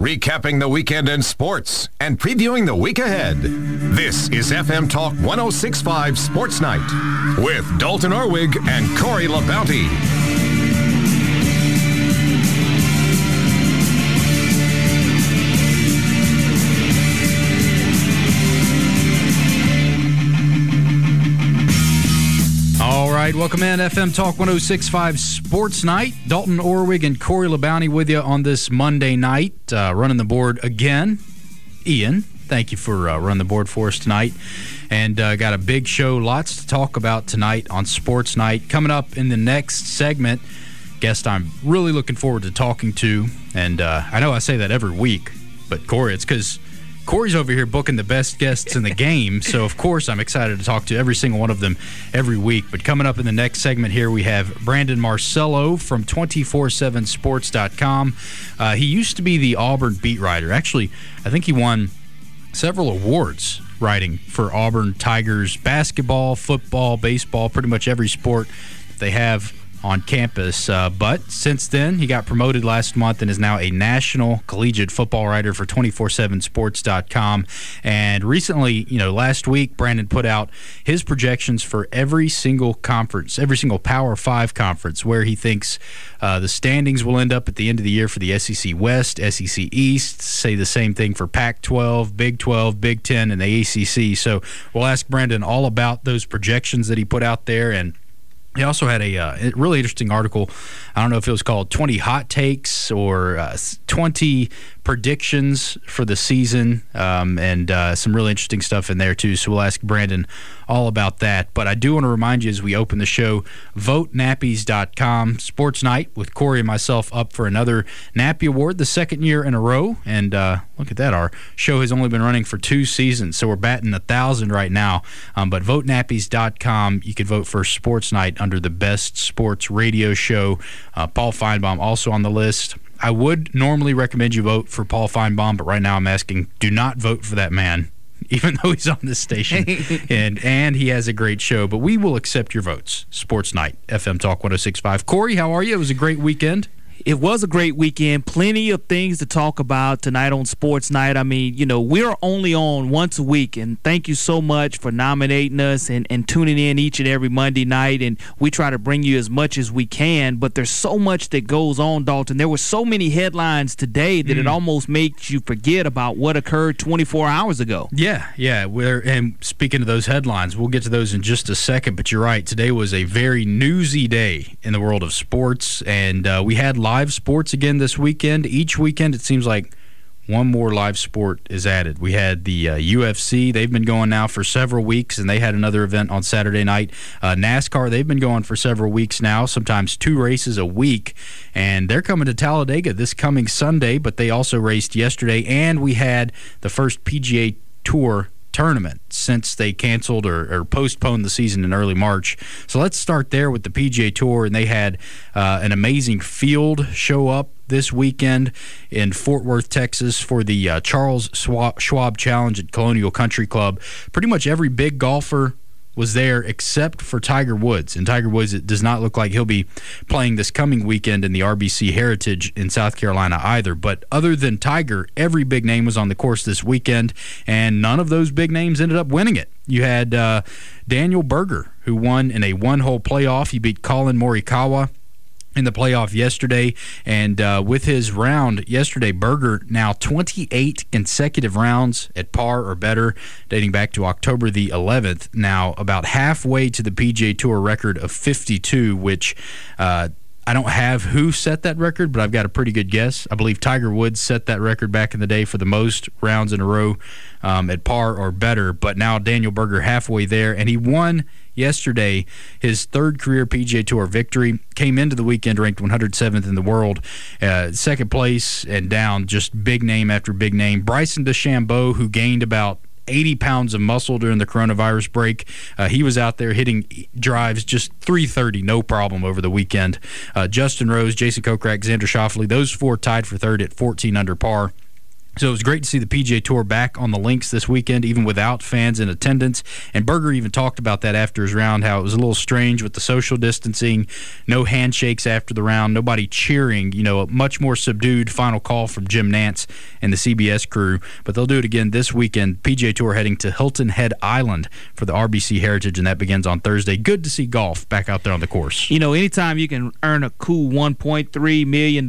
recapping the weekend in sports and previewing the week ahead. This is FM Talk 106.5 Sports Night with Dalton Orwig and Corey LaBounty. All right, welcome in FM Talk 106.5 Sports Night. Dalton Orwig and Corey LaBounty with you on this Monday night, running the board again. Ian, thank you for running the board for us tonight. And got a big show, lots to talk about tonight on Sports Night. Coming up in the next segment, guest I'm really looking forward to talking to. And I know I say that every week, but Corey, it's because Corey's over here booking the best guests in the game, so of course I'm excited to talk to every single one of them every week. But coming up in the next segment here, we have Brandon Marcello from 247sports.com. He used to be the Auburn beat writer. Actually, I think he won several awards writing for Auburn Tigers basketball, football, baseball, pretty much every sport that they have on campus. But since then, he got promoted last month and is now a national collegiate football writer for 247sports.com. And recently, last week, Brandon put out his projections for every single conference, every single Power 5 conference, where he thinks the standings will end up at the end of the year for the SEC West, SEC East. Say the same thing for Pac-12, Big 12, Big 10, and the ACC. So we'll ask Brandon all about those projections that he put out there. And he also had a really interesting article. I don't know if it was called 20 Hot Takes or 20 Predictions for the season, and some really interesting stuff in there, too. So we'll ask Brandon all about that. But I do want to remind you as we open the show, votenappies.com. Sports Night with Corey and myself up for another Nappy Award, the second year in a row. And look at that. Our show has only been running for 2 seasons, so we're batting 1,000 right now. But votenappies.com, you can vote for Sports Night under the best sports radio show. Paul Feinbaum also on the list. I would normally recommend you vote for Paul Feinbaum, but right now I'm asking, do not vote for that man, even though he's on this station, and he has a great show. But we will accept your votes. Sports Night, FM Talk 106.5. Corey, how are you? It was a great weekend. It was a great weekend. Plenty of things to talk about tonight on Sports Night. I mean, we're only on once a week, and thank you so much for nominating us and tuning in each and every Monday night. And we try to bring you as much as we can, but there's so much that goes on, Dalton. There were so many headlines today that it almost makes you forget about what occurred 24 hours ago. Yeah. And speaking of those headlines, we'll get to those in just a second, but you're right. Today was a very newsy day in the world of sports, and we had live sports again this weekend. Each weekend, it seems like one more live sport is added. We had the UFC. They've been going now for several weeks, and they had another event on Saturday night. NASCAR, they've been going for several weeks now, sometimes 2 races a week, and they're coming to Talladega this coming Sunday, but they also raced yesterday, and we had the first PGA Tour tournament since they canceled or postponed the season in early March. So let's start there with the PGA Tour, and they had an amazing field show up this weekend in Fort Worth, Texas for the Charles Schwab Challenge at Colonial Country Club. Pretty much every big golfer was there except for Tiger Woods. And Tiger Woods, it does not look like he'll be playing this coming weekend in the RBC Heritage in South Carolina either. But other than Tiger, every big name was on the course this weekend, and none of those big names ended up winning it. You had Daniel Berger, who won in a 1-hole playoff. He beat Colin Morikawa in the playoff yesterday, and with his round yesterday, Berger now 28 consecutive rounds at par or better, dating back to October the 11th. Now about halfway to the PGA Tour record of 52, which I don't have who set that record, but I've got a pretty good guess. I believe Tiger Woods set that record back in the day for the most rounds in a row at par or better, but now Daniel Berger halfway there, and he won yesterday his 3rd career PGA Tour victory. Came into the weekend ranked 107th in the world, 2nd place and down, just big name after big name. Bryson DeChambeau, who gained about 80 pounds of muscle during the coronavirus break. He was out there hitting drives just 330, no problem over the weekend. Justin Rose, Jason Kokrak, Xander Schauffele, those 4 tied for 3rd at 14 under par. So it was great to see the PGA Tour back on the links this weekend, even without fans in attendance. And Berger even talked about that after his round, how it was a little strange with the social distancing, no handshakes after the round, nobody cheering, a much more subdued final call from Jim Nantz and the CBS crew. But they'll do it again this weekend. PGA Tour heading to Hilton Head Island for the RBC Heritage, and that begins on Thursday. Good to see golf back out there on the course. Anytime you can earn a cool $1.3 million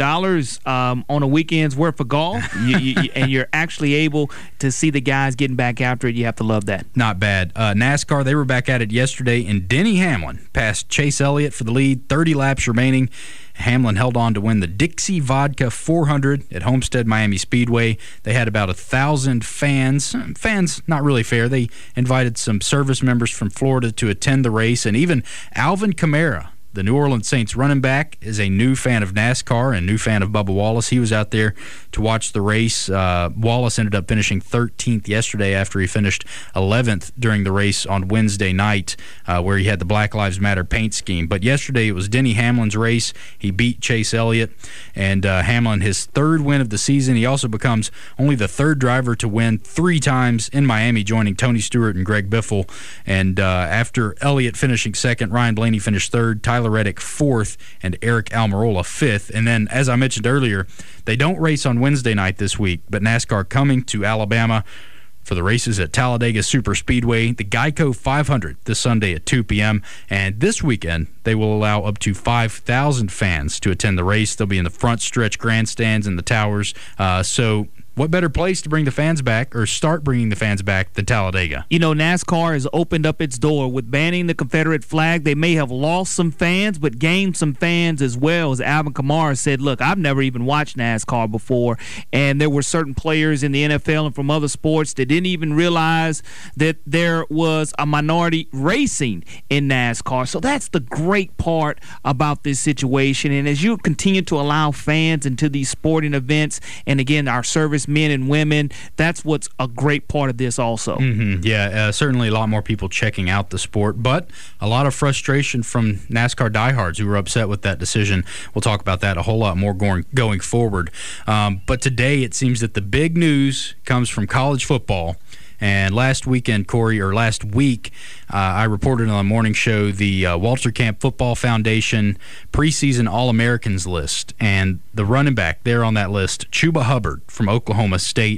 on a weekend's worth of golf, and you're actually able to see the guys getting back after it, you have to love that. Not bad. NASCAR, they were back at it yesterday, and Denny Hamlin passed Chase Elliott for the lead, 30 laps remaining. Hamlin held on to win the Dixie Vodka 400 at Homestead Miami Speedway. They had about 1,000 fans. Fans, not really fair. They invited some service members from Florida to attend the race, and even Alvin Kamara, the New Orleans Saints running back, is a new fan of NASCAR and new fan of Bubba Wallace. He was out there to watch the race. Wallace ended up finishing 13th yesterday after he finished 11th during the race on Wednesday night, where he had the Black Lives Matter paint scheme. But yesterday it was Denny Hamlin's race. He beat Chase Elliott, and Hamlin, his third win of the season. He also becomes only the third driver to win 3 times in Miami, joining Tony Stewart and Greg Biffle. And after Elliott finishing second, Ryan Blaney finished third, Tyler Reddick 4th, and Eric Almirola 5th. And then, as I mentioned earlier, they don't race on Wednesday night this week, but NASCAR coming to Alabama for the races at Talladega Superspeedway, the Geico 500 this Sunday at 2 p.m. And this weekend, they will allow up to 5,000 fans to attend the race. They'll be in the front stretch grandstands and the towers. So what better place to bring the fans back, or start bringing the fans back, than Talladega? NASCAR has opened up its door. With banning the Confederate flag, they may have lost some fans, but gained some fans as well. As Alvin Kamara said, look, I've never even watched NASCAR before, and there were certain players in the NFL and from other sports that didn't even realize that there was a minority racing in NASCAR. So that's the great part about this situation. And as you continue to allow fans into these sporting events, and again, our service men and women, that's what's a great part of this also. Yeah, certainly a lot more people checking out the sport, but a lot of frustration from NASCAR diehards who were upset with that decision. We'll talk about that a whole lot more going forward. But today it seems that the big news comes from college football. And last week, I reported on the morning show the Walter Camp Football Foundation preseason All-Americans list. And the running back there on that list, Chuba Hubbard from Oklahoma State,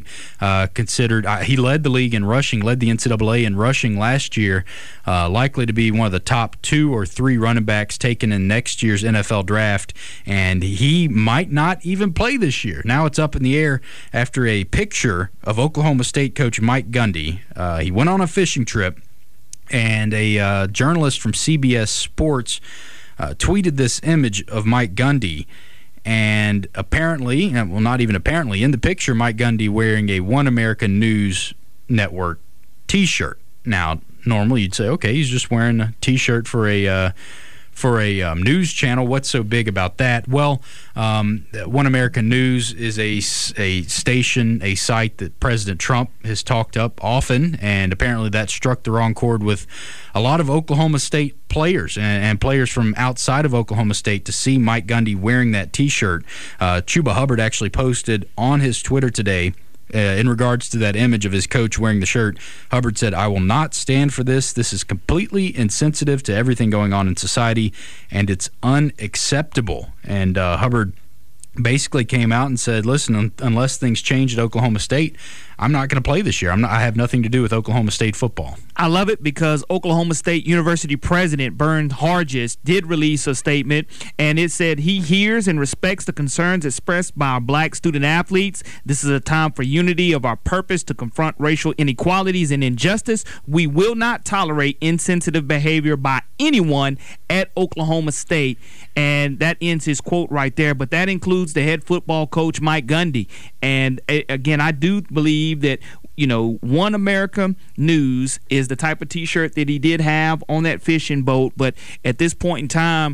he led the league in rushing, led the NCAA in rushing last year, likely to be one of the top 2 or 3 running backs taken in next year's NFL draft. And he might not even play this year. Now it's up in the air after a picture of Oklahoma State coach Mike Gundy. He went on a fishing trip, and a journalist from CBS Sports tweeted this image of Mike Gundy. And apparently, well, not even apparently, in the picture, Mike Gundy wearing a One American News Network T-shirt. Now, normally you'd say, okay, he's just wearing a T-shirt for a news channel. What's so big about that? Well, One American News is a station, a site that President Trump has talked up often, and apparently that struck the wrong chord with a lot of Oklahoma State players and players from outside of Oklahoma State to see Mike Gundy wearing that T-shirt. Chuba Hubbard actually posted on his Twitter today, in regards to that image of his coach wearing the shirt. Hubbard said, "I will not stand for this. This is completely insensitive to everything going on in society, and it's unacceptable." And Hubbard basically came out and said, listen, unless things change at Oklahoma State, I'm not going to play this year. I have nothing to do with Oklahoma State football. I love it because Oklahoma State University President Bern Hargis did release a statement, and it said he hears and respects the concerns expressed by our black student athletes. This is a time for unity of our purpose to confront racial inequalities and injustice. We will not tolerate insensitive behavior by anyone at Oklahoma State. And that ends his quote right there. But that includes the head football coach, Mike Gundy. And again, I do believe that, One America News is the type of T-shirt that he did have on that fishing boat. But at this point in time,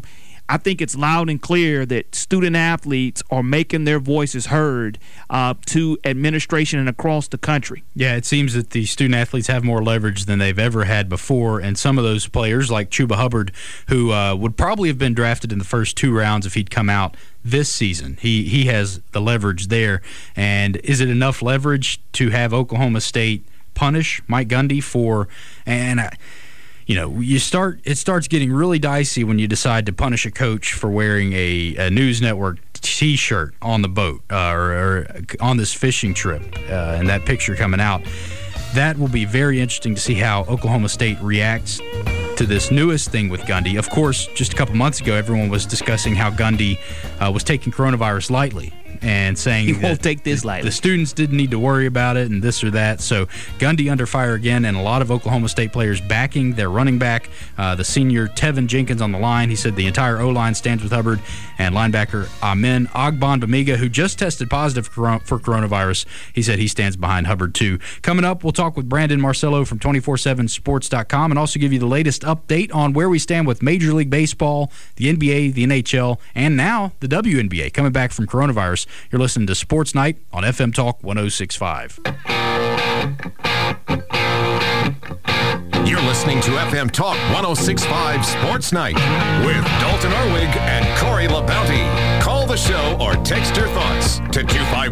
I think it's loud and clear that student athletes are making their voices heard to administration and across the country. Yeah, it seems that the student athletes have more leverage than they've ever had before, and some of those players, like Chuba Hubbard, who would probably have been drafted in the first 2 rounds if he'd come out this season. He has the leverage there. And is it enough leverage to have Oklahoma State punish Mike Gundy for it starts getting really dicey when you decide to punish a coach for wearing a news network T-shirt on the boat or on this fishing trip, and that picture coming out. That will be very interesting to see how Oklahoma State reacts to this newest thing with Gundy. Of course, just a couple months ago, everyone was discussing how Gundy was taking coronavirus lightly and saying he won't take this lightly. The students didn't need to worry about it and this or that. So Gundy under fire again, and a lot of Oklahoma State players backing their running back, the senior Tevin Jenkins on the line. He said the entire O-line stands with Hubbard, and linebacker Amen Ogbongbemiga, who just tested positive for coronavirus, he said he stands behind Hubbard too. Coming up, we'll talk with Brandon Marcello from 247sports.com and also give you the latest update on where we stand with Major League Baseball, the NBA, the NHL, and now the WNBA coming back from coronavirus. You're listening to Sports Night on FM Talk 106.5. You're listening to FM Talk 106.5 Sports Night with Dalton Arwig and Corey LaBounty. Call the show or text your thoughts to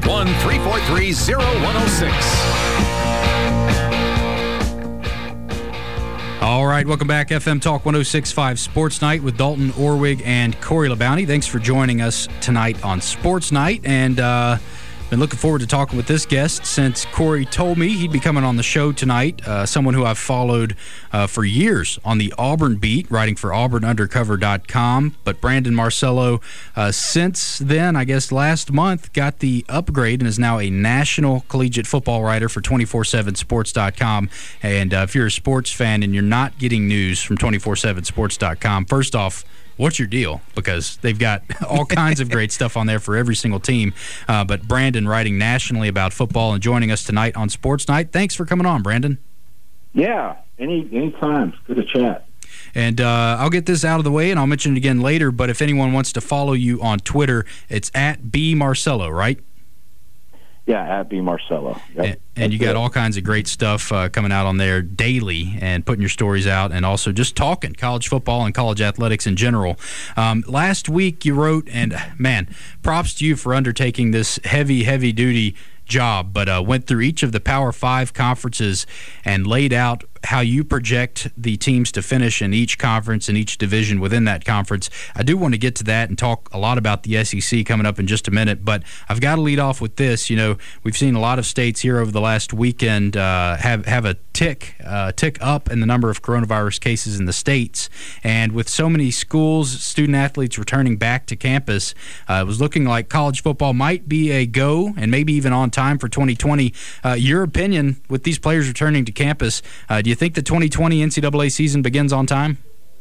251-343-0106. All right, welcome back. FM Talk 106.5 Sports Night with Dalton Orwig and Corey LaBounty. Thanks for joining us tonight on Sports Night. And been looking forward to talking with this guest since Corey told me he'd be coming on the show tonight. Someone who I've followed for years on the Auburn beat, writing for AuburnUndercover.com. But Brandon Marcello, since then, I guess last month, got the upgrade and is now a national collegiate football writer for 247sports.com. And if you're a sports fan and you're not getting news from 247sports.com, first off, what's your deal? Because they've got all kinds of great stuff on there for every single team. But Brandon writing nationally about football and joining us tonight on Sports Night. Thanks for coming on, Brandon. Yeah, anytime. Good to chat. And I'll get this out of the way, and I'll mention it again later, but if anyone wants to follow you on Twitter, it's at @BMarcello, right? Yeah, at @BMarcello. Yep. And you got all kinds of great stuff coming out on there daily and putting your stories out, and also just talking college football and college athletics in general. Last week you wrote, and man, props to you for undertaking this heavy-duty job, but went through each of the Power 5 conferences and laid out how you project the teams to finish in each conference and each division within that conference. I do want to get to that and talk a lot about the SEC coming up in just a minute, but I've got to lead off with this. You know, we've seen a lot of states here over the last weekend have a tick up in the number of coronavirus cases in the states, and with so many schools, student athletes returning back to campus, it was looking like college football might be a go and maybe even on time for 2020. Your opinion with these players returning to campus, do you think the 2020 NCAA season begins on time?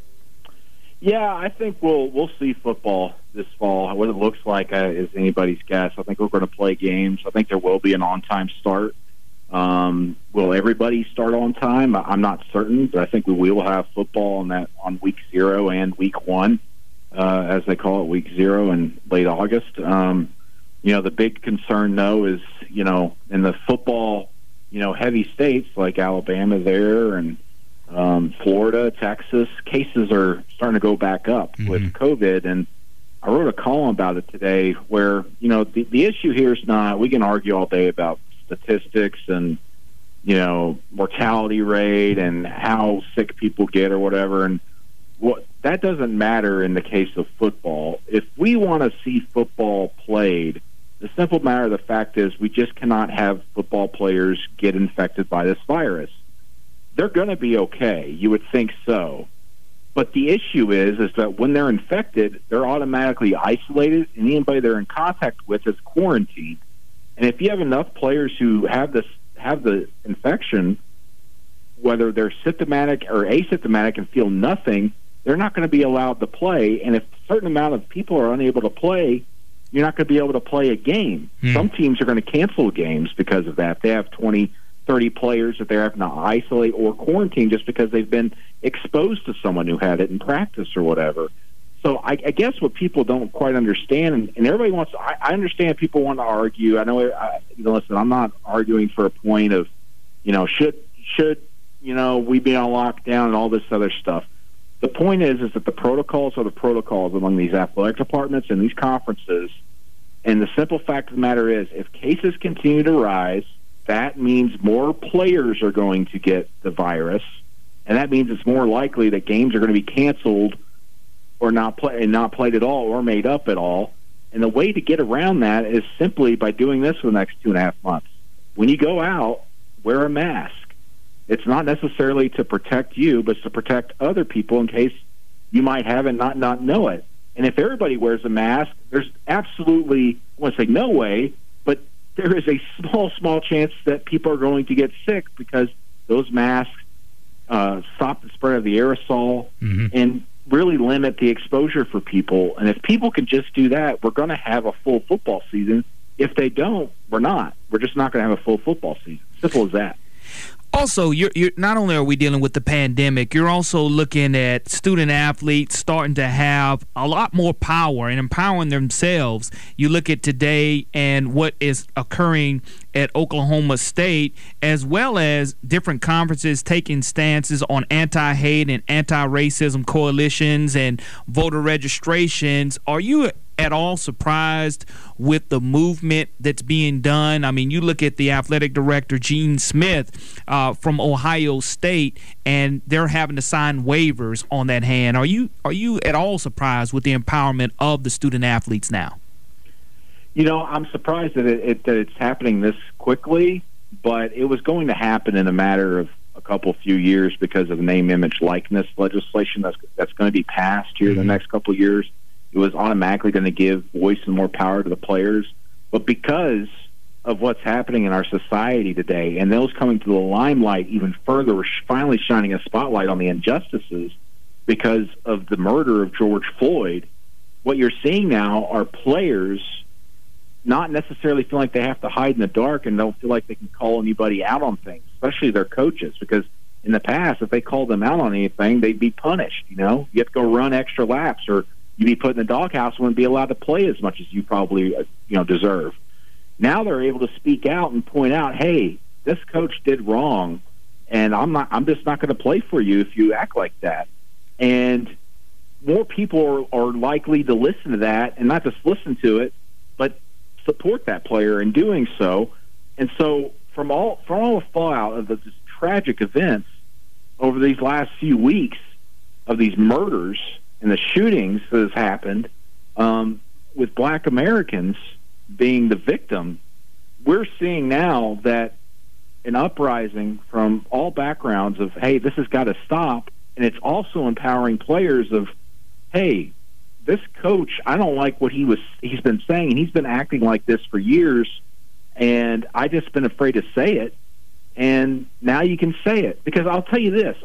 Yeah, I think we'll see football this fall. What it looks like is anybody's guess. I think we're going to play games. I think there will be an on-time start. Will everybody start on time? I'm not certain, but I think we will have football on week 0 and week 1, as they call it, week 0 in late August. The big concern, though, is, in the football, heavy states like Alabama there and Florida, Texas, cases are starting to go back up with COVID. And I wrote a column about it today where, the issue here is not, we can argue all day about statistics and, mortality rate and how sick people get or whatever. And that doesn't matter in the case of football. If we want to see football played, the simple matter of the fact is we just cannot have football players get infected by this virus. They're going to be okay. You would think so. But the issue is that when they're infected, they're automatically isolated, and anybody they're in contact with is quarantined. And if you have enough players who have the infection, whether they're symptomatic or asymptomatic and feel nothing, they're not going to be allowed to play. And if a certain amount of people are unable to play, you're not going to be able to play a game. Some teams are going to cancel games because of that. They have 20, 30 players that they're having to isolate or quarantine just because they've been exposed to someone who had it in practice or whatever. So I guess what people don't quite understand, and everybody wants, I understand people want to argue. I know, listen, I'm not arguing for a point of, should we be on lockdown and all this other stuff. The point is that the protocols are the protocols among these athletic departments and these conferences. And the simple fact of the matter is, if cases continue to rise, that means more players are going to get the virus, and that means it's more likely that games are going to be canceled or not played at all or made up at all. And the way to get around that is simply by doing this for the next 2.5 months. When you go out, wear a mask. It's not necessarily to protect you, but it's to protect other people in case you might have and not know it. And if everybody wears a mask, there's absolutely, I want to say no way, but there is a small chance that people are going to get sick because those masks stop the spread of the aerosol and really limit the exposure for people. And if people can just do that, we're going to have a full football season. If they don't, we're not. We're just not going to have a full football season. Simple as that. Also, you're not only are we dealing with the pandemic, you're also looking at student athletes starting to have a lot more power and empowering themselves. You look at today and what is occurring at Oklahoma State, as well as different conferences taking stances on anti-hate and anti-racism coalitions and voter registrations. Are you at all surprised with the movement that's being done? I mean, you look at the athletic director, Gene Smith, from Ohio State, and they're having to sign waivers on that hand. Are you at all surprised with the empowerment of the student athletes now? I'm surprised that it's happening this quickly, but it was going to happen in a matter of a few years because of the name, image, likeness legislation that's going to be passed here in the next couple of years. It was automatically going to give voice and more power to the players. But because of what's happening in our society today, and those coming to the limelight even further, we're finally shining a spotlight on the injustices because of the murder of George Floyd. What you're seeing now are players not necessarily feel like they have to hide in the dark and don't feel like they can call anybody out on things, especially their coaches, because in the past, if they called them out on anything, they'd be punished. You have to go run extra laps, or you'd be put in the doghouse and wouldn't be allowed to play as much as you probably deserve. Now they're able to speak out and point out, hey, this coach did wrong, and I'm just not going to play for you if you act like that. And more people are likely to listen to that, and not just listen to it, but support that player in doing so. And so from all the fallout of this tragic events over these last few weeks of these murders and the shootings that has happened, with Black Americans being the victim, we're seeing now that an uprising from all backgrounds of, hey, this has got to stop. And it's also empowering players of, hey, this coach, I don't like what he's been saying. He's been acting like this for years, and I just been afraid to say it. And now you can say it. Because I'll tell you this,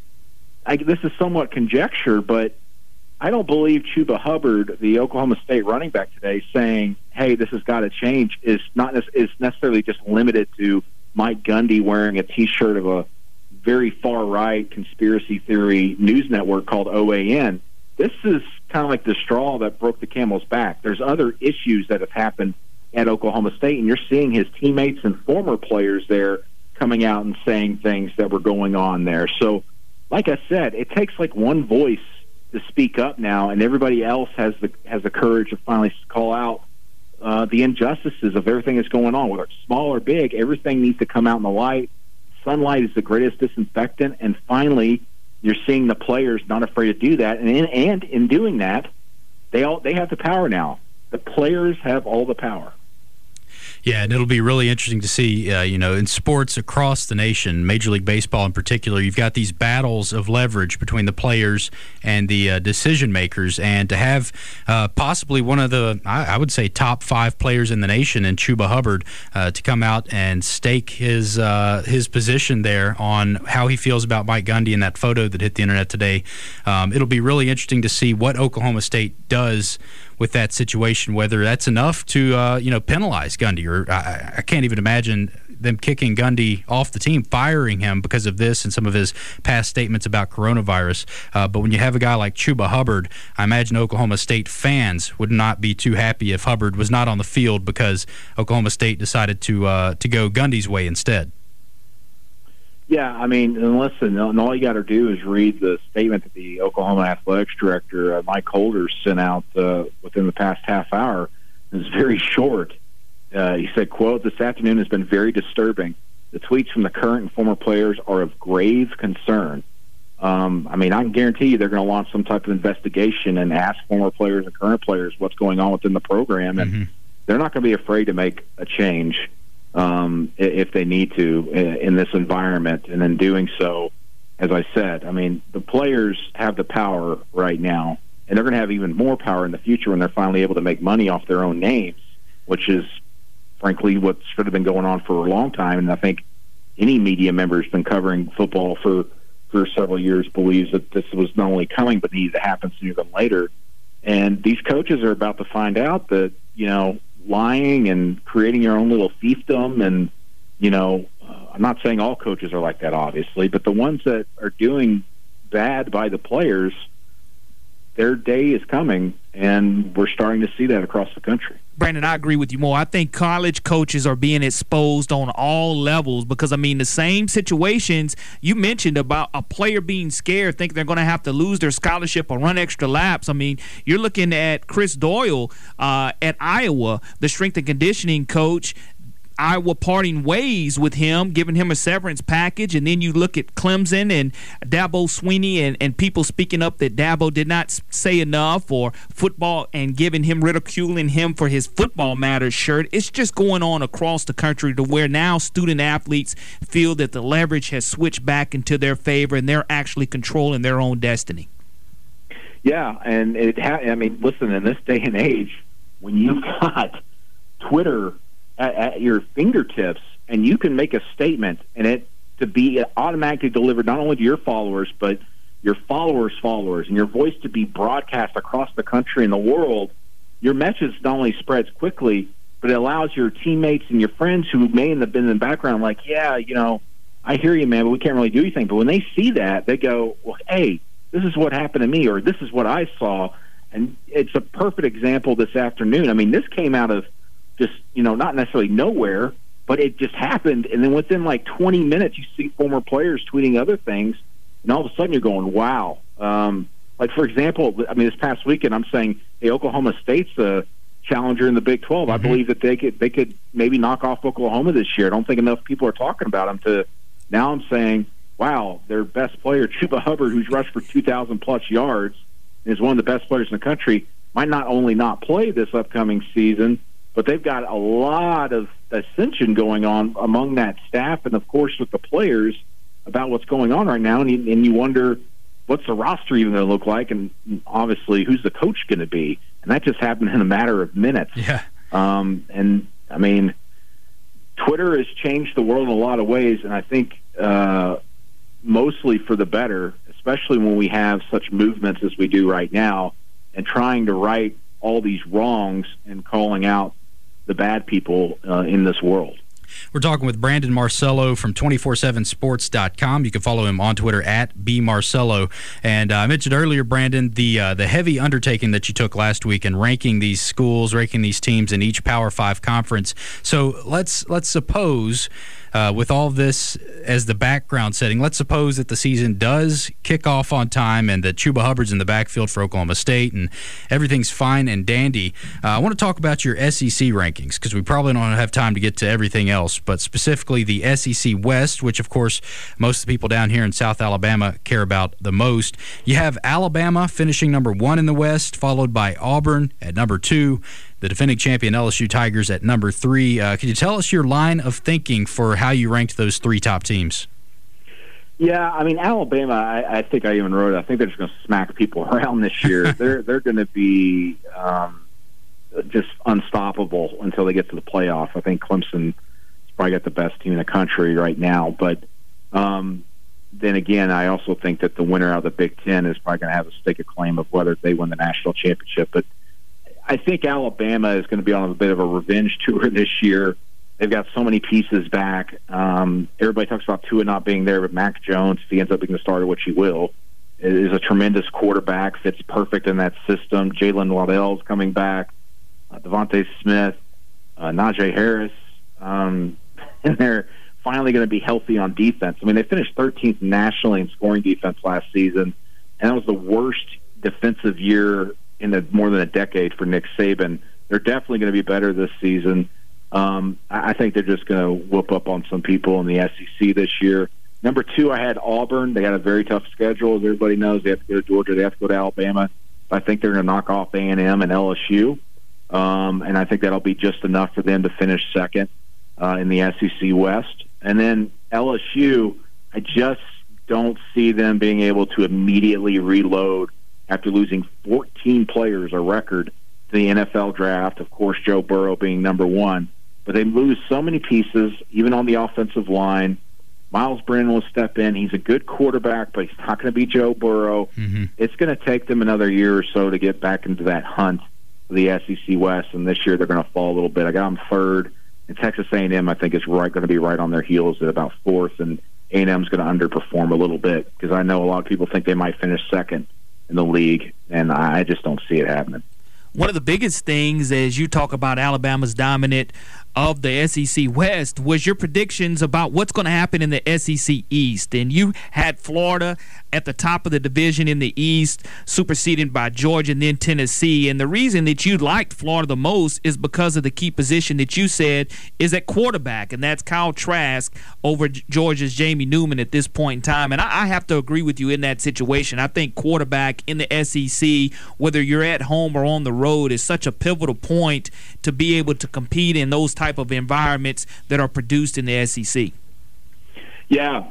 this is somewhat conjecture, but I don't believe Chuba Hubbard, the Oklahoma State running back today, saying, hey, this has got to change, is necessarily just limited to Mike Gundy wearing a T-shirt of a very far-right conspiracy theory news network called OAN. This is kind of like the straw that broke the camel's back. There's other issues that have happened at Oklahoma State, and you're seeing his teammates and former players there coming out and saying things that were going on there. So, like I said, it takes like one voice to speak up now, and everybody else has the courage to finally call out the injustices of everything that's going on, whether it's small or big. Everything needs to come out in the light. Sunlight is the greatest disinfectant, and finally, you're seeing the players not afraid to do that, and in doing that, they have the power now. The players have all the power. Yeah, and it'll be really interesting to see, in sports across the nation, Major League Baseball in particular, you've got these battles of leverage between the players and the decision makers, and to have possibly one of the, I would say, top 5 players in the nation in Chuba Hubbard to come out and stake his position there on how he feels about Mike Gundy in that photo that hit the internet today. It'll be really interesting to see what Oklahoma State does with that situation, whether that's enough to penalize Gundy, or I can't even imagine them kicking Gundy off the team, firing him because of this and some of his past statements about coronavirus. But when you have a guy like Chuba Hubbard, I imagine Oklahoma State fans would not be too happy if Hubbard was not on the field because Oklahoma State decided to go Gundy's way instead. Yeah, I mean, and listen, and all you got to do is read the statement that the Oklahoma Athletics Director, Mike Holder, sent out within the past half hour. It's very short. He said, quote, "This afternoon has been very disturbing. The tweets from the current and former players are of grave concern." I mean, I can guarantee you they're going to launch some type of investigation and ask former players and current players what's going on within the program, and they're not going to be afraid to make a change if they need to in this environment. And in doing so, as I said, I mean, the players have the power right now, and they're going to have even more power in the future when they're finally able to make money off their own names, which is, frankly, what should have been going on for a long time. And I think any media member who's been covering football for several years believes that this was not only coming but needed to happen sooner than later. And these coaches are about to find out that, lying and creating your own little fiefdom, and I'm not saying all coaches are like that, obviously, but the ones that are doing bad by the players, their day is coming, and we're starting to see that across the country. Brandon, I agree with you more. I think college coaches are being exposed on all levels because, I mean, the same situations you mentioned about a player being scared, think they're going to have to lose their scholarship or run extra laps. I mean, you're looking at Chris Doyle at Iowa, the strength and conditioning coach. Iowa parting ways with him, giving him a severance package, and then you look at Clemson and Dabo Swinney and people speaking up that Dabo did not say enough, or football and ridiculing him for his Football Matters shirt. It's just going on across the country to where now student athletes feel that the leverage has switched back into their favor and they're actually controlling their own destiny. Yeah, and I mean, listen, in this day and age, when you've got Twitter at your fingertips, and you can make a statement and it to be automatically delivered not only to your followers but your followers' followers, and your voice to be broadcast across the country and the world, your message not only spreads quickly, but it allows your teammates and your friends who may have been in the background like, yeah, I hear you, man, but we can't really do anything. But when they see that, they go, well, hey, this is what happened to me, or this is what I saw. And it's a perfect example this afternoon. I mean, this came out of just, not necessarily nowhere, but it just happened. And then within like 20 minutes, you see former players tweeting other things, and all of a sudden you're going, wow. Like, for example, I mean, this past weekend, I'm saying, hey, Oklahoma State's a challenger in the Big 12. I believe that they could maybe knock off Oklahoma this year. I don't think enough people are talking about them to now I'm saying, wow, their best player, Chuba Hubbard, who's rushed for 2,000-plus yards, is one of the best players in the country, might not only not play this upcoming season, but they've got a lot of ascension going on among that staff and, of course, with the players about what's going on right now. And you wonder, what's the roster even going to look like? And obviously, who's the coach going to be? And that just happened in a matter of minutes. Yeah. And, I mean, Twitter has changed the world in a lot of ways, and I think mostly for the better, especially when we have such movements as we do right now, and trying to right all these wrongs and calling out the bad people in this world. We're talking with Brandon Marcello from 247sports.com. You can follow him on Twitter at @bmarcello. And I mentioned earlier, Brandon, the heavy undertaking that you took last week in ranking these schools, ranking these teams in each Power 5 conference. So let's suppose, with all this as the background setting, let's suppose that the season does kick off on time and that Chuba Hubbard's in the backfield for Oklahoma State and everything's fine and dandy. I want to talk about your SEC rankings because we probably don't have time to get to everything else, but specifically the SEC West, which, of course, most of the people down here in South Alabama care about the most. You have Alabama finishing number 1 in the West, followed by Auburn at number 2. The defending champion LSU Tigers at number 3. Can you tell us your line of thinking for how you ranked those 3 top teams? Yeah, I mean, Alabama, I think I even wrote it. I think they're just going to smack people around this year. They're going to be just unstoppable until they get to the playoff. I think Clemson's probably got the best team in the country right now. But then again, I also think that the winner out of the Big Ten is probably going to have a stake of claim of whether they win the national championship. But I think Alabama is going to be on a bit of a revenge tour this year. They've got so many pieces back. Everybody talks about Tua not being there, but Mac Jones, if he ends up being the starter, which he will, is a tremendous quarterback, fits perfect in that system. Jalen Waddell's coming back, Devontae Smith, Najee Harris, and they're finally going to be healthy on defense. I mean, they finished 13th nationally in scoring defense last season, and that was the worst defensive year in more than a decade for Nick Saban. They're definitely going to be better this season. I think they're just going to whoop up on some people in the SEC this year. Number 2, I had Auburn. They got a very tough schedule. As everybody knows, they have to go to Georgia. They have to go to Alabama. I think they're going to knock off A&M and LSU. And I think that'll be just enough for them to finish second in the SEC West. And then LSU, I just don't see them being able to immediately reload after losing 14 players, a record, to the NFL draft. Of course, Joe Burrow being number 1. But they lose so many pieces, even on the offensive line. Miles Brennan will step in. He's a good quarterback, but he's not going to be Joe Burrow. Mm-hmm. It's going to take them another year or so to get back into that hunt for the SEC West, and this year they're going to fall a little bit. I got them 3rd, and Texas A&M I think is going to be right on their heels at about 4th, and A&M is going to underperform a little bit because I know a lot of people think they might finish 2nd in the league, and I just don't see it happening. One of the biggest things, as you talk about Alabama's dominant of the SEC West, was your predictions about what's going to happen in the SEC East. And you had Florida at the top of the division in the East, superseded by Georgia and then Tennessee. And the reason that you liked Florida the most is because of the key position that you said is at quarterback, and that's Kyle Trask over Georgia's Jamie Newman at this point in time. And I have to agree with you in that situation. I think quarterback in the SEC, whether you're at home or on the road, is such a pivotal point to be able to compete in those type of environments that are produced in the SEC. Yeah,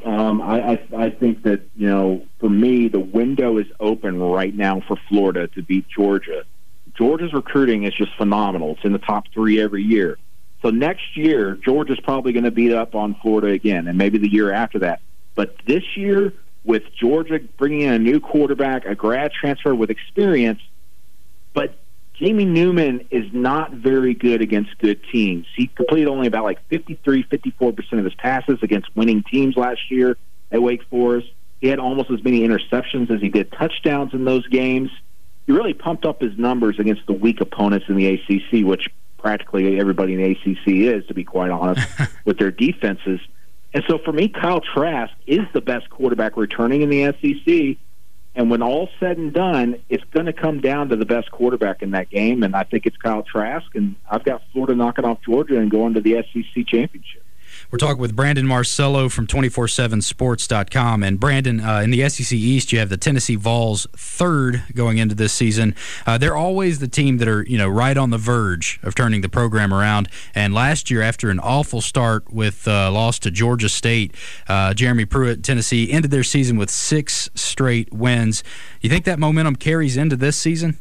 I think that, for me, the window is open right now for Florida to beat Georgia. Georgia's recruiting is just phenomenal. It's in the top 3 every year. So next year, Georgia's probably going to beat up on Florida again, and maybe the year after that. But this year, with Georgia bringing in a new quarterback, a grad transfer with experience, but Jamie Newman is not very good against good teams. He completed only about 54% of his passes against winning teams last year at Wake Forest. He had almost as many interceptions as he did touchdowns in those games. He really pumped up his numbers against the weak opponents in the ACC, which practically everybody in the ACC is, to be quite honest, with their defenses. And so for me, Kyle Trask is the best quarterback returning in the SEC. And when all's said and done, it's going to come down to the best quarterback in that game, and I think it's Kyle Trask. And I've got Florida knocking off Georgia and going to the SEC championship. We're talking with Brandon Marcello from 247sports.com. And Brandon, in the SEC East, you have the Tennessee Vols 3rd going into this season. They're always the team that are, right on the verge of turning the program around. And last year, after an awful start with loss to Georgia State, Jeremy Pruitt, Tennessee, ended their season with 6 straight wins. You think that momentum carries into this season?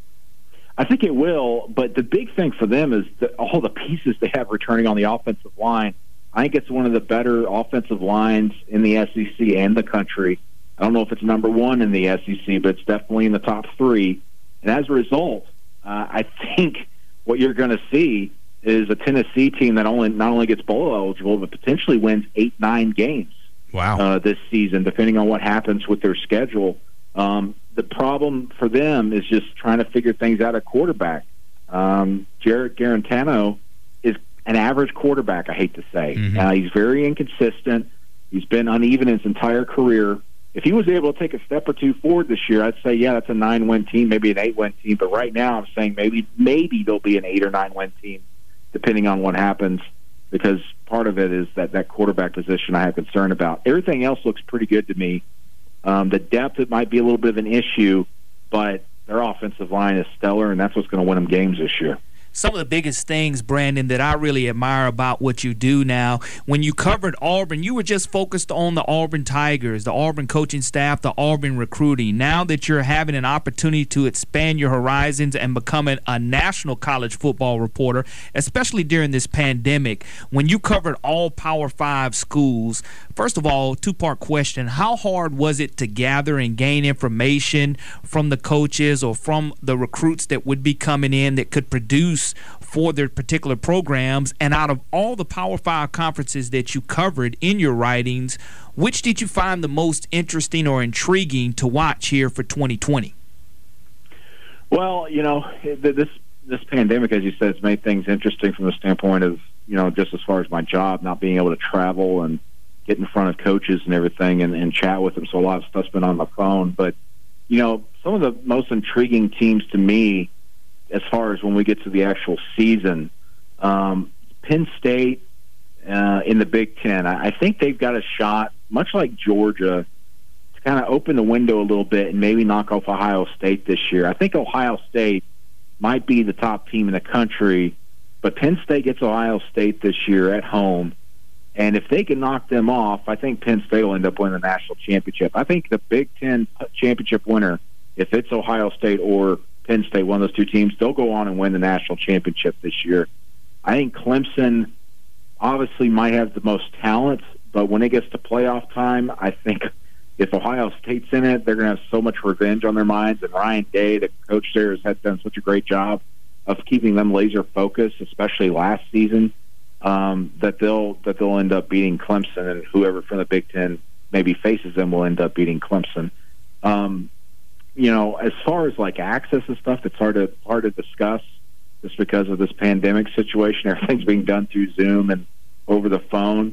I think it will, but the big thing for them is all the pieces they have returning on the offensive line. I think it's one of the better offensive lines in the SEC and the country. I don't know if it's number 1 in the SEC, but it's definitely in the top 3. And as a result, I think what you're going to see is a Tennessee team that not only gets bowl eligible, but potentially wins 8-9 games. Wow. This season, depending on what happens with their schedule. The problem for them is just trying to figure things out at quarterback. Jarrett Garantano is an average quarterback, I hate to say. Mm-hmm. He's very inconsistent. He's been uneven his entire career. If he was able to take a step or two forward this year, I'd say, yeah, that's a 9-win team, maybe an 8-win team. But right now I'm saying maybe they'll be an 8 or 9-win team, depending on what happens, because part of it is that quarterback position I have concern about. Everything else looks pretty good to me. The depth, it might be a little bit of an issue, but their offensive line is stellar, and that's what's going to win them games this year. Some of the biggest things, Brandon, that I really admire about what you do now, when you covered Auburn, you were just focused on the Auburn Tigers, the Auburn coaching staff, the Auburn recruiting. Now that you're having an opportunity to expand your horizons and becoming a national college football reporter, especially during this pandemic, when you covered all Power 5 schools, first of all, 2-part question, how hard was it to gather and gain information from the coaches or from the recruits that would be coming in that could produce recruits for their particular programs. And out of all the Power 5 conferences that you covered in your writings, which did you find the most interesting or intriguing to watch here for 2020? Well, this pandemic, as you said, has made things interesting from the standpoint of, just as far as my job, not being able to travel and get in front of coaches and everything and chat with them. So a lot of stuff's been on the phone. But, some of the most intriguing teams to me, as far as when we get to the actual season, Penn State in the Big Ten, I think they've got a shot, much like Georgia, to kind of open the window a little bit and maybe knock off Ohio State this year. I think Ohio State might be the top team in the country, but Penn State gets Ohio State this year at home. And if they can knock them off, I think Penn State will end up winning the national championship. I think the Big Ten championship winner, if it's Ohio State or Penn State, one of those two teams, they'll go on and win the national championship this year. I think Clemson obviously might have the most talent, but when it gets to playoff time, I think if Ohio State's in it, they're going to have so much revenge on their minds. And Ryan Day, the coach there, has done such a great job of keeping them laser focused, especially last season. That they'll end up beating Clemson, and whoever from the Big Ten maybe faces them will end up beating Clemson. As far as like access and stuff, it's hard to discuss just because of this pandemic situation. Everything's being done through Zoom and over the phone.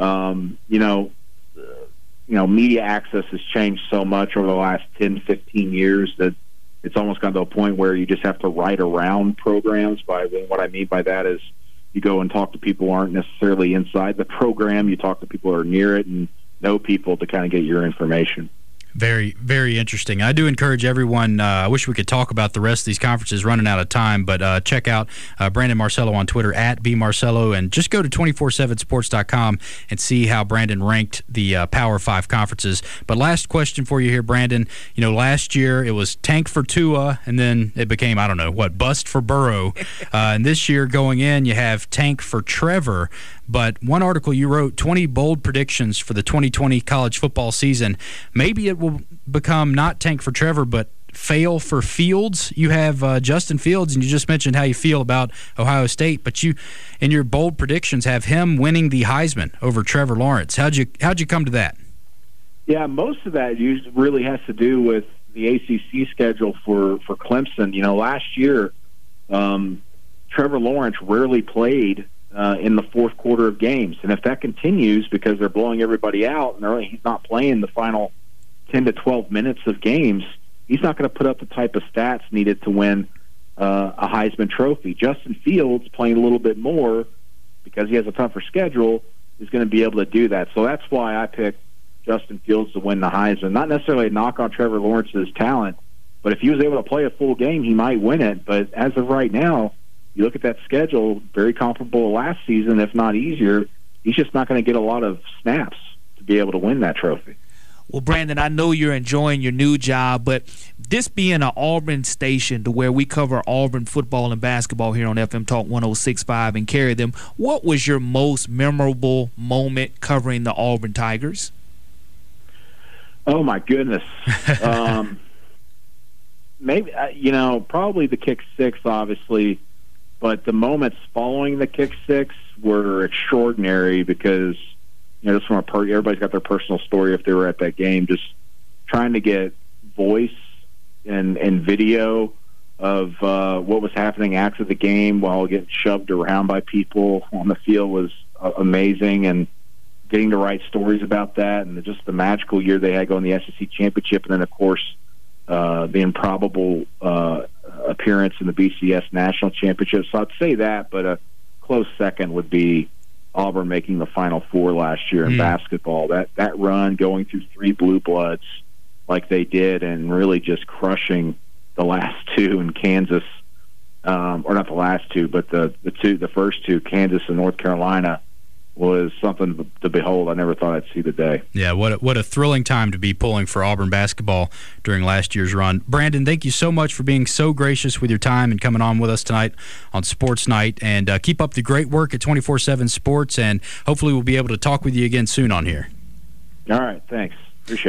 Media access has changed so much over the last 10, 15 years that it's almost gotten to a point where you just have to write around programs. What I mean by that is, you go and talk to people who aren't necessarily inside the program. You talk to people who are near it and know people to kind of get your information. Very, very interesting. I do encourage everyone. I wish we could talk about the rest of these conferences, running out of time, but check out Brandon Marcello on Twitter at @bmarcello, and just go to 247sports.com and see how Brandon ranked the Power 5 conferences. But last question for you here, Brandon. Last year it was tank for Tua, and then it became, bust for Burrow. And this year going in, you have tank for Trevor. But one article you wrote, 20 bold predictions for the 2020 college football season. Maybe it will become not tank for Trevor, but fail for Fields. You have Justin Fields, and you just mentioned how you feel about Ohio State, but you, in your bold predictions, have him winning the Heisman over Trevor Lawrence. How'd you come to that? Yeah, most of that really has to do with the ACC schedule for Clemson. Last year, Trevor Lawrence rarely played in the fourth quarter of games. And if that continues because they're blowing everybody out and he's not playing the final 10 to 12 minutes of games, he's not going to put up the type of stats needed to win a Heisman Trophy. Justin Fields, playing a little bit more because he has a tougher schedule, is going to be able to do that. So that's why I picked Justin Fields to win the Heisman. Not necessarily a knock on Trevor Lawrence's talent, but if he was able to play a full game, he might win it. But as of right now, you look at that schedule, very comparable to last season, if not easier. He's just not going to get a lot of snaps to be able to win that trophy. Well, Brandon, I know you're enjoying your new job, but this being an Auburn station to where we cover Auburn football and basketball here on FM Talk 106.5 and carry them, what was your most memorable moment covering the Auburn Tigers? Oh, my goodness. Maybe, probably the kick six, obviously. But the moments following the kick six were extraordinary because, just from everybody's got their personal story if they were at that game. Just trying to get voice and video of what was happening after the game while getting shoved around by people on the field was amazing, and getting to write stories about that and just the magical year they had going to the SEC championship, and then of course the improbable appearance in the BCS national championship. So I'd say that, but a close second would be Auburn making the Final Four last year in basketball. That run, going through three blue bloods like they did, and really just crushing the last two in Kansas, or not the last two, but the first two, Kansas and North Carolina, was something to behold. I never thought I'd see the day. Yeah, what a thrilling time to be pulling for Auburn basketball during last year's run. Brandon, thank you so much for being so gracious with your time and coming on with us tonight on Sports Night. And keep up the great work at 24/7 Sports, and hopefully we'll be able to talk with you again soon on here. All right, thanks. Appreciate it.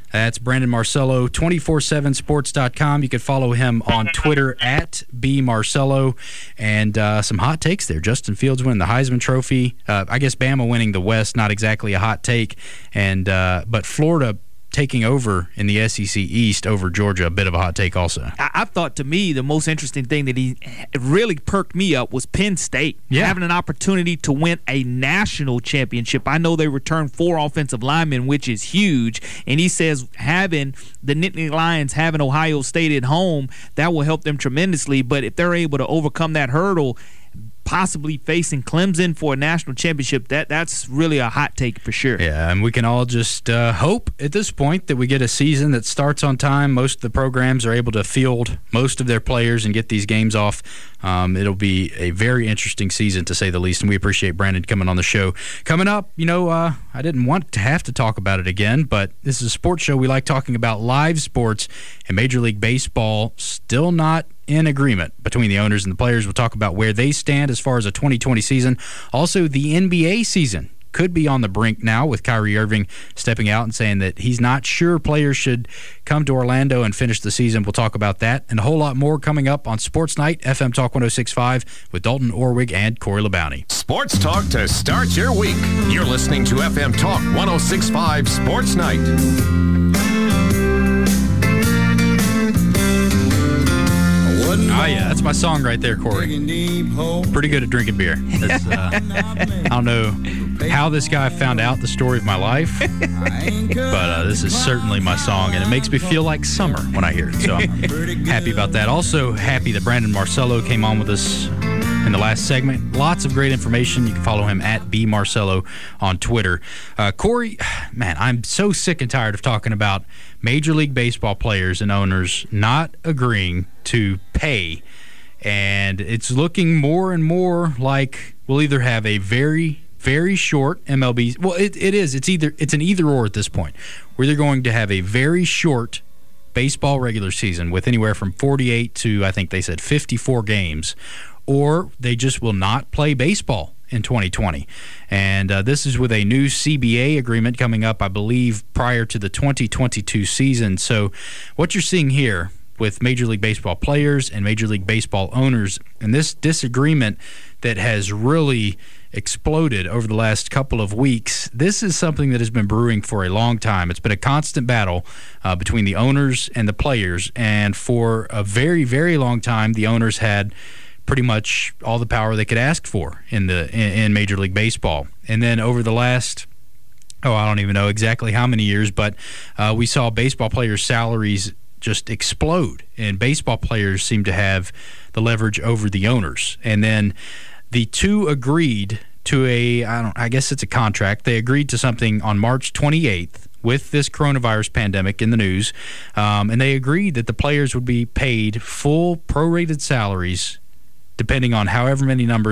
That's Brandon Marcello, 247sports.com. You can follow him on Twitter at @bmarcello. And some hot takes there. Justin Fields winning the Heisman Trophy. I guess Bama winning the West, not exactly a hot take. And but Florida taking over in the SEC East over Georgia, a bit of a hot take also. I thought, to me, the most interesting thing that he really perked me up was Penn State having an opportunity to win a national championship. I know they returned 4 offensive linemen, which is huge, and he says having the Nittany Lions, having Ohio State at home, that will help them tremendously. But if they're able to overcome that hurdle, possibly facing Clemson for a national championship, that's really a hot take for sure. Yeah, and we can all just hope at this point that we get a season that starts on time. Most of the programs are able to field most of their players and get these games off. It'll be a very interesting season, to say the least, and we appreciate Brandon coming on the show. Coming up, I didn't want to have to talk about it again, but this is a sports show. We like talking about live sports, and Major League Baseball still not in agreement between the owners and the players. We'll talk about where they stand as far as a 2020 season. Also, the NBA season could be on the brink now, with Kyrie Irving stepping out and saying that he's not sure players should come to Orlando and finish the season. We'll talk about that and a whole lot more coming up on Sports Night, FM Talk 106.5 with Dalton Orwig and Corey LeBounty. Sports talk to start your week. You're listening to FM Talk 106.5 Sports Night. Oh, yeah, that's my song right there, Corey. Pretty good at drinking beer. I don't know how this guy found out the story of my life, but this is certainly my song, and it makes me feel like summer when I hear it, so I'm happy about that. Also happy that Brandon Marcello came on with us in the last segment. Lots of great information. You can follow him at @bmarcello on Twitter. Corey, man, I'm so sick and tired of talking about Major League Baseball players and owners not agreeing to pay, and it's looking more and more like we'll either have a very, very short MLB. Well, it is. It's an either or at this point. We're either going to have a very short baseball regular season with anywhere from 48 to, I think they said 54 games, or they just will not play baseball in 2020. And this is with a new CBA agreement coming up, I believe, prior to the 2022 season. So what you're seeing here with Major League Baseball players and Major League Baseball owners, and this disagreement that has really exploded over the last couple of weeks, this is something that has been brewing for a long time. It's been a constant battle between the owners and the players, and for a very, very long time, the owners had pretty much all the power they could ask for in Major League Baseball. And then over the last, I don't even know exactly how many years, but we saw baseball players' salaries just explode, and baseball players seem to have the leverage over the owners. And then the two agreed to I guess it's a contract. They agreed to something on March 28th with this coronavirus pandemic in the news, and they agreed that the players would be paid full prorated salaries depending on however many number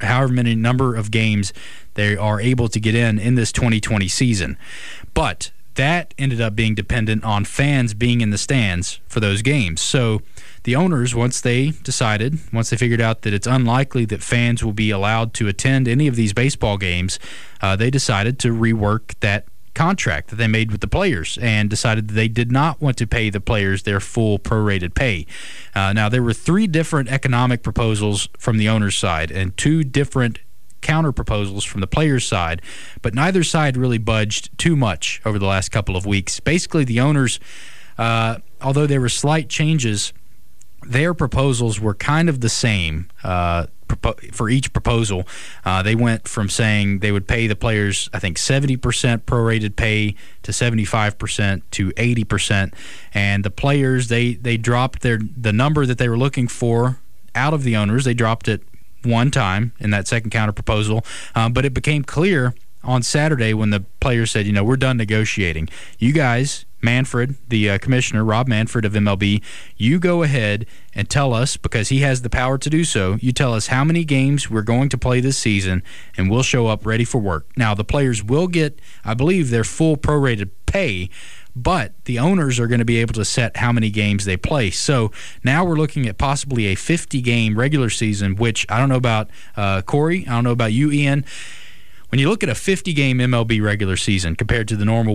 of games they are able to get in this 2020 season. But that ended up being dependent on fans being in the stands for those games. So the owners, once they figured out that it's unlikely that fans will be allowed to attend any of these baseball games, they decided to rework that contract that they made with the players and decided that they did not want to pay the players their full prorated pay. Now, there were 3 different economic proposals from the owner's side and 2 different counter proposals from the players' side, but neither side really budged too much over the last couple of weeks. Basically, the owners, although there were slight changes, their proposals were kind of the same for each proposal. They went from saying they would pay the players, I think, 70% prorated pay to 75% to 80%, and the players, they dropped the number that they were looking for out of the owners. They dropped it one time in that second counter proposal, but it became clear on Saturday when the players said, we're done negotiating. You guys, Manfred, the commissioner, Rob Manfred of MLB, you go ahead and tell us, because he has the power to do so, you tell us how many games we're going to play this season, and we'll show up ready for work. Now, the players will get, I believe, their full prorated pay, but the owners are going to be able to set how many games they play. So now we're looking at possibly a 50-game regular season, which I don't know about Corey, I don't know about you, Ian. When you look at a 50-game MLB regular season compared to the normal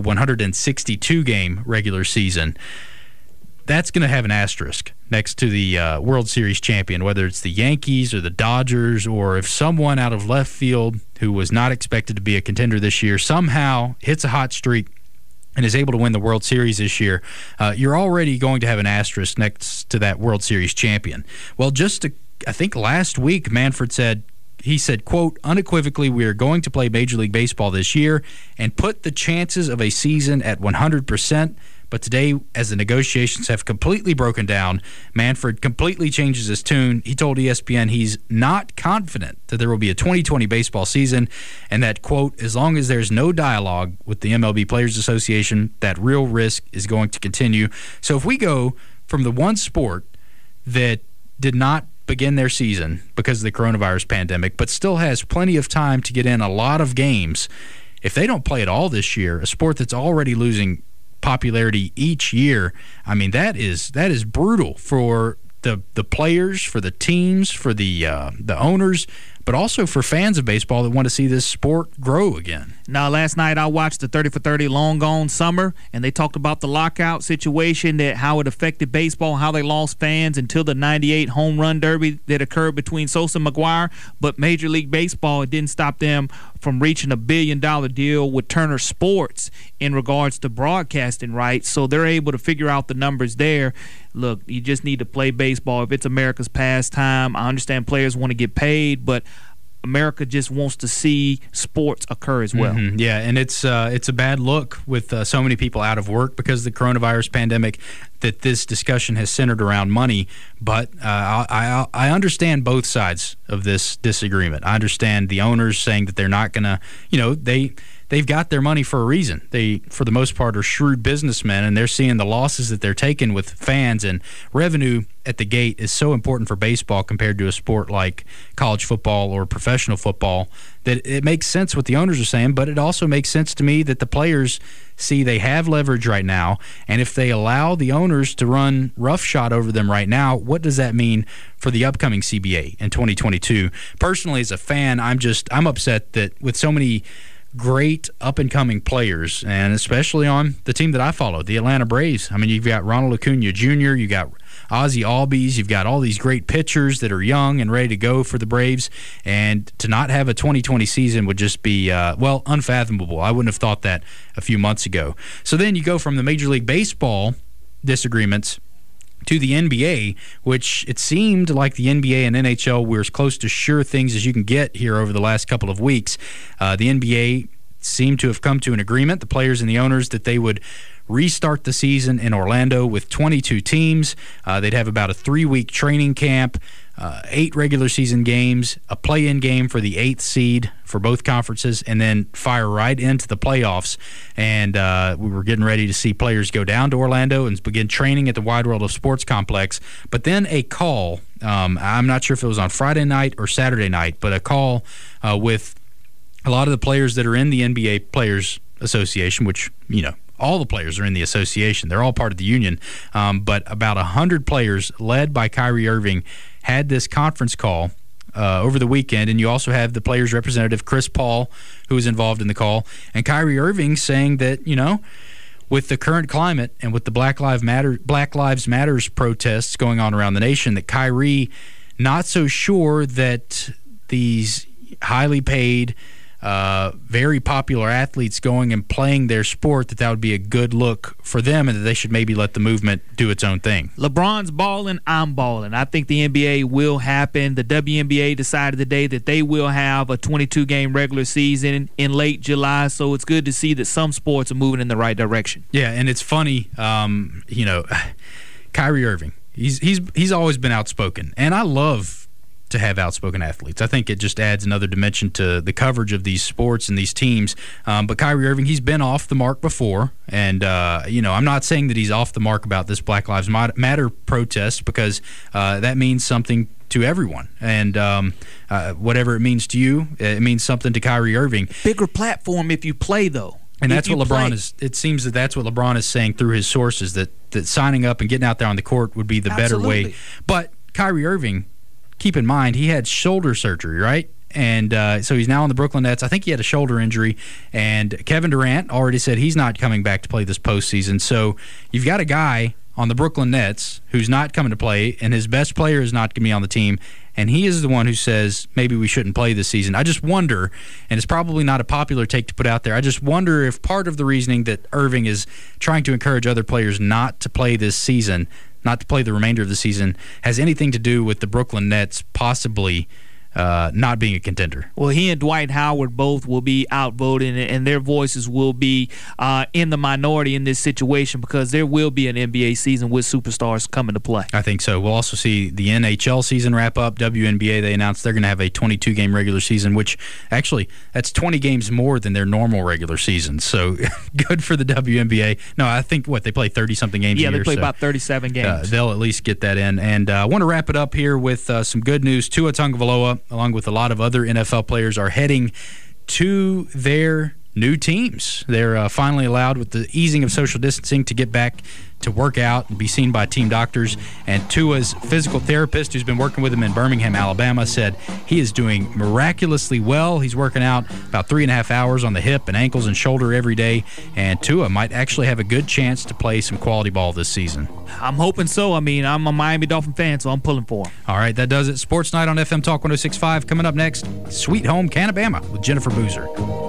162-game regular season, that's going to have an asterisk next to the World Series champion, whether it's the Yankees or the Dodgers, or if someone out of left field who was not expected to be a contender this year somehow hits a hot streak and is able to win the World Series this year, you're already going to have an asterisk next to that World Series champion. Well, I think last week, Manfred said, quote, unequivocally, we are going to play Major League Baseball this year and put the chances of a season at 100%. But today, as the negotiations have completely broken down, Manfred completely changes his tune. He told ESPN he's not confident that there will be a 2020 baseball season, and that, quote, as long as there's no dialogue with the MLB Players Association, that real risk is going to continue. So if we go from the one sport that did not begin their season because of the coronavirus pandemic, but still has plenty of time to get in a lot of games, if they don't play at all this year, a sport that's already losing popularity each year, I mean, that is brutal for the players, for the teams, for the owners, but also for fans of baseball that want to see this sport grow again. Now, last night I watched the 30 for 30 Long Gone Summer, and they talked about the lockout situation, that how it affected baseball, how they lost fans until the 98 home run derby that occurred between Sosa and McGwire. But Major League Baseball, it didn't stop them from reaching $1 billion deal with Turner Sports in regards to broadcasting rights. So they're able to figure out the numbers there. Look, you just need to play baseball. If it's America's pastime, I understand players want to get paid, but America just wants to see sports occur as well. Mm-hmm. Yeah, and it's a bad look with so many people out of work because of the coronavirus pandemic that this discussion has centered around money. But I understand both sides of this disagreement. I understand the owners saying that they're not going to, they've got their money for a reason. They, for the most part, are shrewd businessmen, and they're seeing the losses that they're taking with fans, and revenue at the gate is so important for baseball compared to a sport like college football or professional football that it makes sense what the owners are saying, but it also makes sense to me that the players see they have leverage right now, and if they allow the owners to run roughshod over them right now, what does that mean for the upcoming CBA in 2022? Personally, as a fan, I'm upset that with so many great up-and-coming players, and especially on the team that I follow, the Atlanta Braves. I mean, you've got Ronald Acuna Jr., you've got Ozzie Albies, you've got all these great pitchers that are young and ready to go for the Braves, and to not have a 2020 season would just be, unfathomable. I wouldn't have thought that a few months ago. So then you go from the Major League Baseball disagreements to the NBA, which it seemed like the NBA and NHL were as close to sure things as you can get here over the last couple of weeks. The NBA seemed to have come to an agreement, the players and the owners, that they would restart the season in Orlando with 22 teams. They'd have about a 3-week training camp, 8 regular season games, a play-in game for the 8th seed for both conferences, and then fire right into the playoffs. And we were getting ready to see players go down to Orlando and begin training at the Wide World of Sports complex. But then a call, I'm not sure if it was on Friday night or Saturday night, but a call with a lot of the players that are in the NBA Players Association, which, all the players are in the association. They're all part of the union. But about 100 players led by Kyrie Irving had this conference call over the weekend, and you also have the players' representative, Chris Paul, who was involved in the call, and Kyrie Irving saying that, with the current climate and with the Black Lives Matters protests going on around the nation, that Kyrie not so sure that these highly paid, very popular athletes going and playing their sport, that would be a good look for them, and that they should maybe let the movement do its own thing. LeBron's balling, I'm balling. I think the NBA will happen. The WNBA decided today that they will have a 22-game regular season in late July, so it's good to see that some sports are moving in the right direction. Yeah, and it's funny, Kyrie Irving, he's always been outspoken, and I love to have outspoken athletes. I think it just adds another dimension to the coverage of these sports and these teams. But Kyrie Irving, he's been off the mark before, and I'm not saying that he's off the mark about this Black Lives Matter protest, because that means something to everyone, and whatever it means to you, it means something to Kyrie Irving. Bigger platform if you play, though. And that's what LeBron is. It seems that that's what LeBron is saying through his sources, that signing up and getting out there on the court would be the better way. But Kyrie Irving, keep in mind, he had shoulder surgery, right? and so he's now on the Brooklyn Nets. I think he had a shoulder injury, and Kevin Durant already said he's not coming back to play this postseason. So you've got a guy on the Brooklyn Nets who's not coming to play, and his best player is not going to be on the team, and he is the one who says maybe we shouldn't play this season. I just wonder, and it's probably not a popular take to put out there, I just wonder if part of the reasoning that Irving is trying to encourage other players not to play this season, not to play the remainder of the season, has anything to do with the Brooklyn Nets possibly not being a contender. Well, he and Dwight Howard both will be outvoted, and their voices will be in the minority in this situation because there will be an NBA season with superstars coming to play. I think so. We'll also see the NHL season wrap up. WNBA, they announced they're going to have a 22-game regular season, which actually that's 20 games more than their normal regular season. So good for the WNBA. No, I think, they play 30-something games a year. Yeah, they play about 37 games. They'll at least get that in. And I want to wrap it up here with some good news. Tua Tagovailoa, along with a lot of other NFL players, are heading to their new teams. They're finally allowed, with the easing of social distancing, to get back to work out and be seen by team doctors. And Tua's physical therapist, who's been working with him in Birmingham, Alabama, said he is doing miraculously well. He's working out about 3.5 hours on the hip and ankles and shoulder every day, and Tua might actually have a good chance to play some quality ball this season. I'm hoping so. I mean, I'm a Miami Dolphin fan, so I'm pulling for him. All right, that does it. Sports Night on FM Talk 106.5. Coming up next, Sweet Home Canabama with Jennifer Boozer.